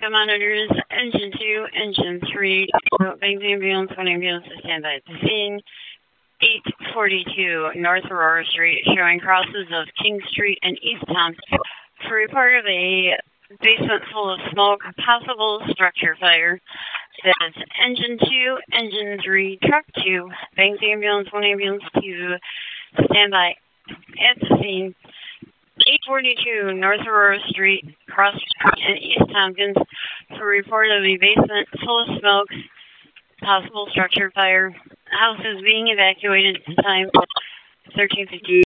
backup monitors, engine 2, engine 3, bank ambulance, one ambulance to stand by at the scene. 842 North Aurora Street, showing crosses of King Street and East Thompson for report of a basement full of smoke, possible structure fire. Says engine 2, engine 3, truck 2, bank ambulance, one ambulance to stand by at the scene. 842 North Aurora Street, Cross Street, and East Tompkins for report of a basement full of smoke, possible structure fire. House is being evacuated at the time 1350.